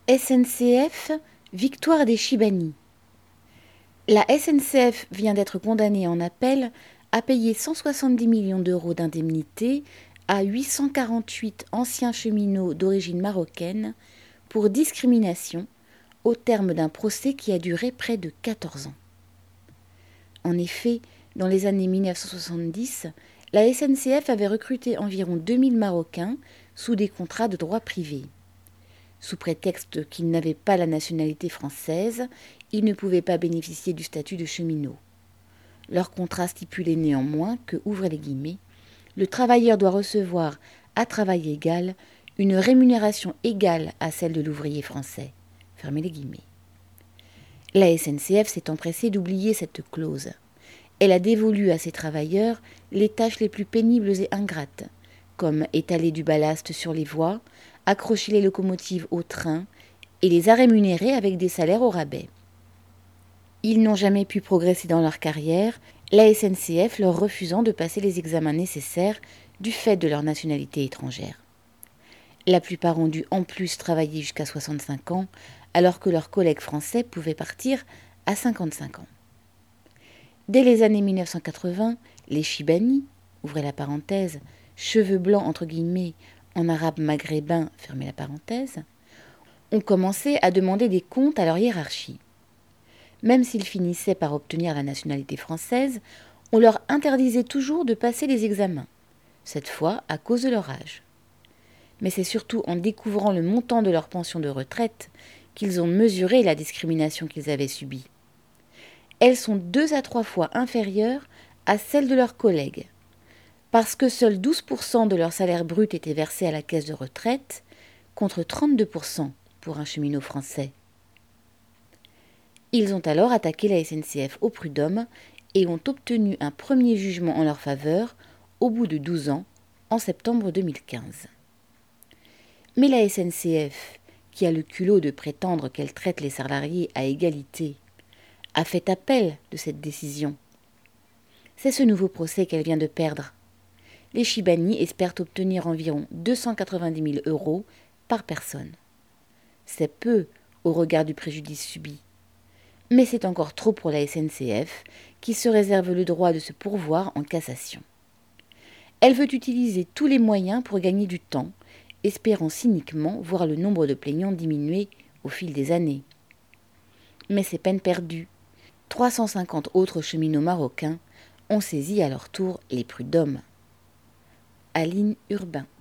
SNCF, victoire des Chibani. La SNCF vient d'être condamnée en appel à payer 170 millions d'euros d'indemnité à 848 anciens cheminots d'origine marocaine pour discrimination au terme d'un procès qui a duré près de 14 ans. En effet, dans les années 1970, la SNCF avait recruté environ 2000 Marocains sous des contrats de droit privé. Sous prétexte qu'ils n'avaient pas la nationalité française, ils ne pouvaient pas bénéficier du statut de cheminot. Leur contrat stipulait néanmoins que, ouvrez les guillemets, le travailleur doit recevoir, à travail égal, une rémunération égale à celle de l'ouvrier français. Fermez les guillemets. La SNCF s'est empressée d'oublier cette clause. Elle a dévolu à ses travailleurs les tâches les plus pénibles et ingrates, comme étaler du ballast sur les voies, accrocher les locomotives au train et les a rémunérés avec des salaires au rabais. Ils n'ont jamais pu progresser dans leur carrière, la SNCF leur refusant de passer les examens nécessaires du fait de leur nationalité étrangère. La plupart ont dû en plus travailler jusqu'à 65 ans, alors que leurs collègues français pouvaient partir à 55 ans. Dès les années 1980, les Chibani, ouvrez la parenthèse, cheveux blancs entre guillemets, en arabe maghrébin, fermez la parenthèse, ont commencé à demander des comptes à leur hiérarchie. Même s'ils finissaient par obtenir la nationalité française, on leur interdisait toujours de passer les examens, cette fois à cause de leur âge. Mais c'est surtout en découvrant le montant de leur pension de retraite qu'ils ont mesuré la discrimination qu'ils avaient subie. Elles sont 2 à 3 fois inférieures à celles de leurs collègues. Parce que seuls 12% de leur salaire brut était versé à la caisse de retraite, contre 32% pour un cheminot français. Ils ont alors attaqué la SNCF au prud'homme et ont obtenu un premier jugement en leur faveur au bout de 12 ans, en septembre 2015. Mais la SNCF, qui a le culot de prétendre qu'elle traite les salariés à égalité, a fait appel de cette décision. C'est ce nouveau procès qu'elle vient de perdre. Les Chibani espèrent obtenir environ 290 000 euros par personne. C'est peu au regard du préjudice subi. Mais c'est encore trop pour la SNCF, qui se réserve le droit de se pourvoir en cassation. Elle veut utiliser tous les moyens pour gagner du temps, espérant cyniquement voir le nombre de plaignants diminuer au fil des années. Mais c'est peine perdue. 350 autres cheminots marocains ont saisi à leur tour les prud'hommes. Aline Urbain.